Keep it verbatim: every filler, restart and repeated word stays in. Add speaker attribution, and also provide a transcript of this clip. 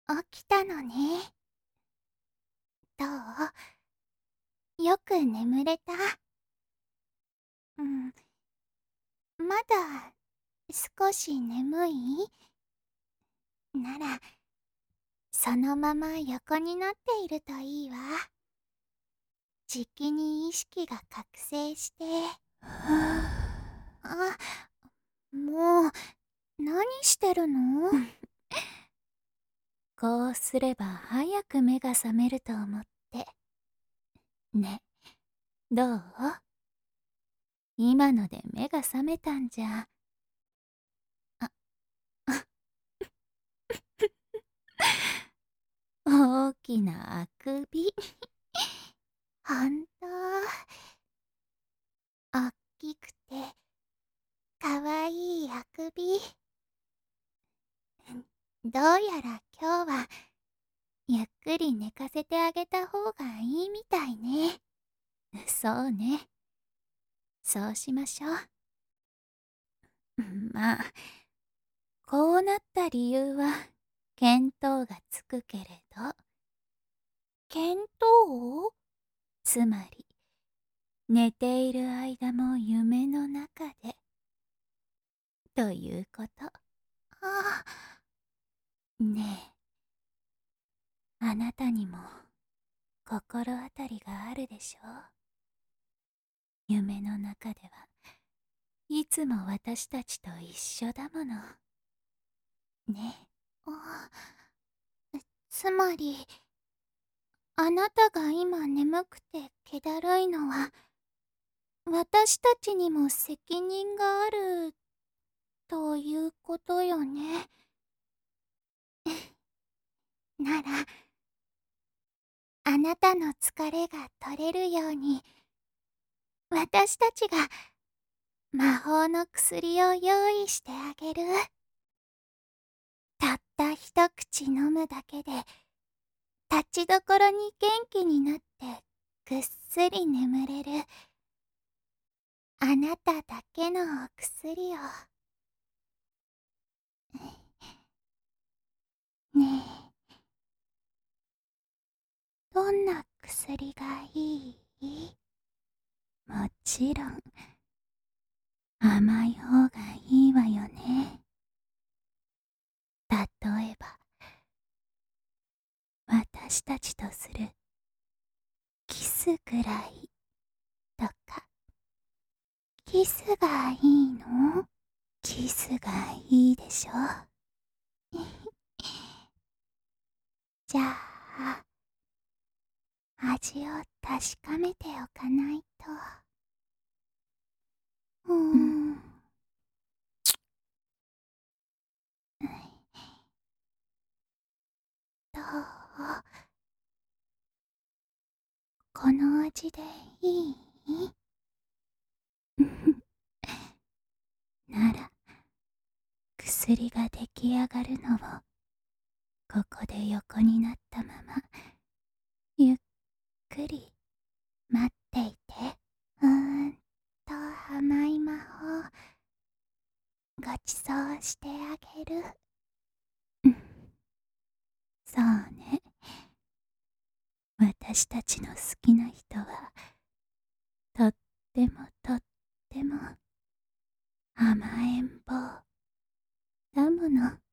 Speaker 1: 起きたのね。どう？よく眠れた？うん、まだ少し眠い？なら、そのまま横になっているといいわ。じきに意識が覚醒して。あ、もう、何してるの？こうすれば早く目が覚めると思って。ね、どう？今ので目が覚めたんじゃ。あ、大きなあくび。ほんと、おっきくて、かわいいあくび。どうやら今日は、ゆっくり寝かせてあげた方がいいみたいね。そうね。そうしましょう。まあ、こうなった理由は、見当がつくけれど。見当？つまり、寝ている間も夢の中で、ということ。あ、ねえ、あなたにも心当たりがあるでしょ？夢の中ではいつも私たちと一緒だもの。ね。あ、つまり、あなたが今眠くて気だるいのは、私たちにも責任があるということよね。なら、あなたの疲れが取れるように、私たちが魔法の薬を用意してあげる。たった一口飲むだけで、立ちどころに元気になってぐっすり眠れる、あなただけのお薬を。ねえ、どんな薬がいい？もちろん、甘い方がいいわよね。例えば、私たちとするキスくらいとか。キスがいいの？キスがいいでしょ？じゃあ、味を確かめておかないと。うーん。どう？この味でいい？なら、薬が出来上がるのを、ここで横になったまま、ゆっくり待っていて。うーんと甘い魔法、ごちそうしてあげる。そうね。私たちの好きな人は、とってもとっても甘えん坊だもの。